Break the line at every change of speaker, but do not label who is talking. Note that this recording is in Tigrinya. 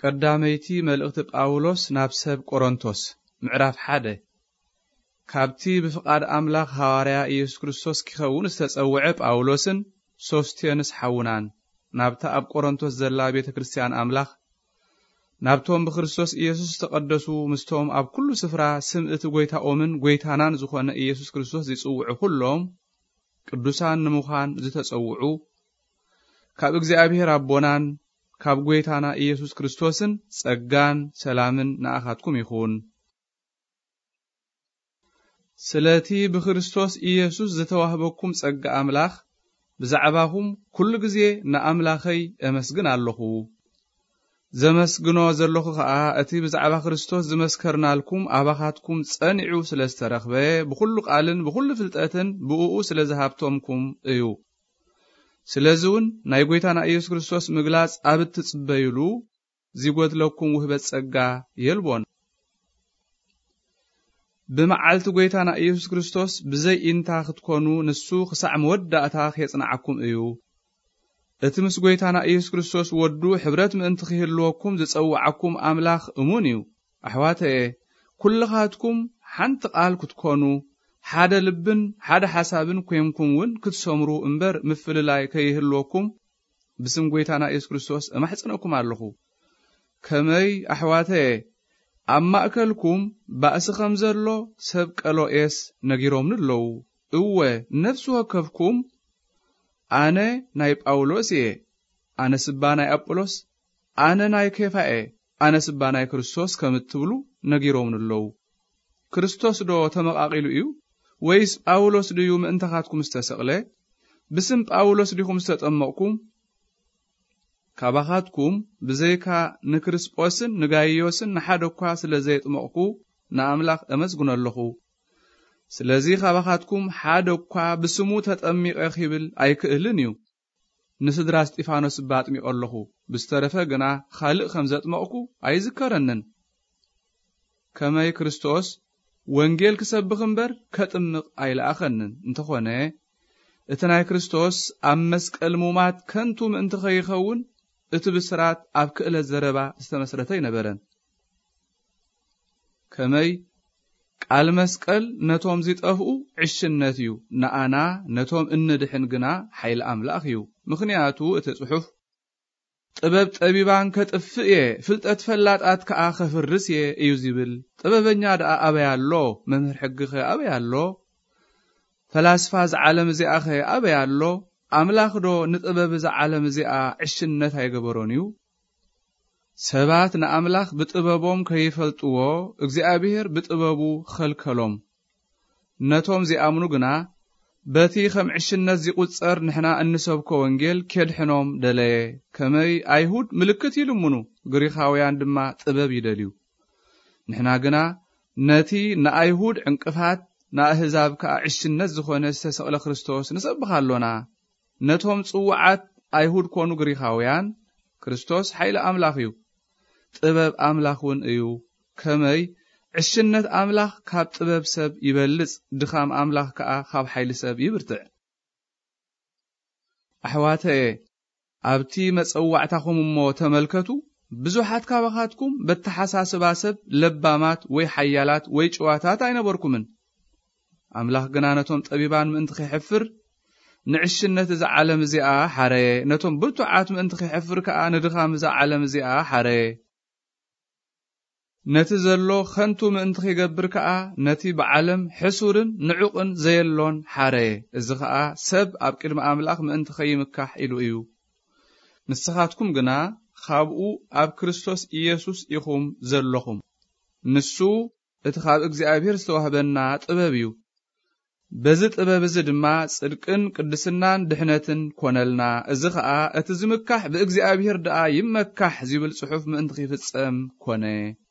ቀዳመይቲ መልእክቲ ጳውሎስ ናብ ሰብ ቆሮንቶስ ምዕራፍ 1 ካብቲ ብፍቃድ አምላኽ ሐዋርያ ኢየሱስ ክርስቶስ ክኸውን ዝተጸውዐ ጳውሎስን ሶስቴንስ ሐውናን ናብታ ኣብ ቆሮንቶስ ዘላ ቤተክርስቲያን አምላኽ ናብቶም በክርስቶስ ኢየሱስ ተቀደሱ ምስቶም ኣብ ኩሉ ስፍራ ስምዕቲ ጎይታኦምን ጎይታናን ዝኾነ ኢየሱስ ክርስቶስ ዝጽውዑ ሁሎም ቅዱሳን ንምዃን ዝተጸውዑ ካብ እግዚአብሔር አቦናን ካብ ጎይታና ኢየሱስ ክርስቶስን ጸጋን ሰላምን ንኣኻትኩም ይኹን። ስለቲ በክርስቶስ ኢየሱስ ዝተዋህበኩም ጸጋ አምላኽ ብዛዕባኹም ኩሉ ግዜ ንኣምላኸይ አመስግን ኣለኹ። ዘመስግኖ ዘለኹ ኸኣ እቲ ብዛዕባ ክርስቶስ ዝመስከርናልኩም ኣባኻትኩም ጸኒዑ ስለዝተረኽበ ብኩሉ ቃልን ብኩሉ ፍልጠትን ብኡኡ ስለዝሃብቶምኩም እዩ። ስለዚውን ናይ ጎይታና ኢየሱስ ክርስቶስ ምግላጽ ኣብ እትጽበይሉ ዝጎድለኩም ውህበት ጸጋ የልቦን። ብመዓልቲ ጎይታና ኢየሱስ ክርስቶስ ብዘይ ኢንታ ክትኮኑ ንሱ ክሳዕ መወዳእታ የጽናዓኩም እዩ። እቲ ምስ ጎይታና ኢየሱስ ክርስቶስ ወዱ ሕብረት ምእንቲ ክህልወኩም ዝጸውዓኩም አምላኽ እሙን እዩ። ኣሕዋተየ ኩልኻትኩም ሓንቲ ቃል ክትኮኑ ሓደ ልብን ሓደ ሓሳብን ኮይንኩምውን ክትሰምሩ እምበር ምፍልላይ ከይህልወኩም ብስም ጎይታና ኢየሱስ ክርስቶስ እማሕጽነኩም ኣለኹ። ከመይ ኣሕዋተየ ኣብ ማእከልኩም ባእሲ ከም ዘሎ ሰብ ቀሎኤስ ነጊሮምን ኣለዉ። እወ ነፍሲ ወከፍኩም አነ ናይ ጳውሎስ እየ፣ አነ ስባ ናይ አጵሎስ፣ አነ ናይ ኬፋ እየ፣ አነ ስባ ናይ ክርስቶስ ከም እትብሉ ነጊሮምን ኣለዉ። ክርስቶስ ዶ ተመቃቂሉ እዩ ወይስ ጳውሎስ ድዩ ምእንተኻትኩም ዝተሰቕለ? ብስም ጳውሎስ ዲኹም ዝተጠመቕኩም? ካባኻትኩም ብዘይካ ንክርስጶስን ንጋይዮስን ንሓደ እኳ ስለዘይጥመቕኩ ንኣምላኽ አመስግኖ ኣለኹ። ስለዚ ካባኻትኩም ሓደ እኳ ብስሙ ተጠሚቐ ኺብል ኣይክእልን እዩ። ንስድራ እስጢፋኖስ ባጥሚቕ ኣለኹ፣ ብዝተረፈ ግና ካልእ ከም ዘጥመቕኩ ኣይዝከረንን። ከመይ ክርስቶስ ወንጌል ክሰብኽ እምበር ከጥምቕ ኣይለኣኸንን እንተኾነ እቲ ናይ ክርስቶስ ኣብ መስቀል ሙማት ከንቱ ምእንቲ ኸይኸውን እቲ ብስራት ኣብ ክእለት ዘረባ ዝተመስረተ ይነበረን። ከመይ ቃል መስቀል ነቶም ዝጠፍኡ ዕሽነት እዩ፣ ንኣና ነቶም እንድሕን ግና ሓይሊ ኣምላኽ እዩ። ምክንያቱ እቲ ጽሑፍ ጥበብ ጠቢባን ከጥፍእ እየ፣ ፍልጠት ፈላጣት ከኣ ከፍርስ እየ እዩ ዝብል። ጥበበኛ ደኣ ኣበይ ኣሎ? መምህር ሕጊ ኸ ኣበይ ኣሎ? ፈላስፋ ዝዓለም እዚኣ ኸ ኣበይ ኣሎ? ኣምላኽ ዶ ንጥበብ ዝዓለም እዚኣ ዕሽነት ኣይገበሮን እዩ? ሰባት ንኣምላኽ ብጥበቦም ከይፈልጥዎ እግዚአብሔር ብጥበቡ ኸልከሎም። ነቶም ዝኣምኑ ግና በቲ ከም ዕሽነት ዝቁጸር ንሕና እንሰብኮ ወንጌል ከድሕኖም ደለየ። ከመይ ኣይሁድ ምልክት ይልምኑ፣ ግሪኻውያን ድማ ጥበብ ይደልዩ። ንሕና ግና ነቲ ንኣይሁድ ዕንቅፋት ንኣህዛብ ከዓ ዕሽነት ዝኾነ ዝተሰቕለ ክርስቶስ ንሰብኽ ኣሎና። ነቶም ጽዋዓት ኣይሁድ ኮኑ ግሪኻውያን ክርስቶስ ሓይሊ ኣምላኽ እዩ፣ ጥበብ ኣምላኽውን እዩ። ከመይ ዕሽነት ኣምላኽ ካብ ጥበብ ሰብ ይበልጽ፣ ድኻም ኣምላኽ ከዓ ካብ ሓይሊ ሰብ ይብርትዕ። ኣሕዋተየ ኣብቲ መጸዋዕታኹም እሞ ተመልከቱ። ብዙሓት ካባኻትኩም በተሓሳስባ ሰብ ለባማት ወይ ሓያላት ወይ ጭዋታት ኣይነበርኩምን። ኣምላኽ ግና ነቶም ጠቢባን ምእንቲ ኸይሕፍር ንዕሽነት እዛ ዓለም እዚኣ ሓረየ፣ ነቶም ብርቱዓት ምእንቲ ኸይሕፍር ከዓ ንድኻም እዛ ዓለም እዚኣ ሓረየ። ነቲ ዘሎ ኸንቱ ምእንቲ ኸይገብር ከዓ ነቲ ብዓለም ሕሱርን ንዑቕን ዘየሎን ሓረየ። እዚ ከዓ ሰብ ኣብ ቅድሚ ኣምላኽ ምእንቲ ኸይምካሕ ኢሉ እዩ። ንስኻትኩም ግና ካብኡ ኣብ ክርስቶስ ኢየሱስ ኢኹም ዘለኹም። ንሱ እቲ ካብ እግዚአብሔር ዝተዋህበና ጥበብ እዩ። በዚ ጥበብ እዚ ድማ ጽድቅን ቅድስናን ድሕነትን ኮነልና። እዚ ከዓ እቲ ዝምካሕ ብእግዚአብሔር ደኣ ይመካሕ ዝብል ጽሑፍ ምእንቲ ኺፍጸም ኮነ።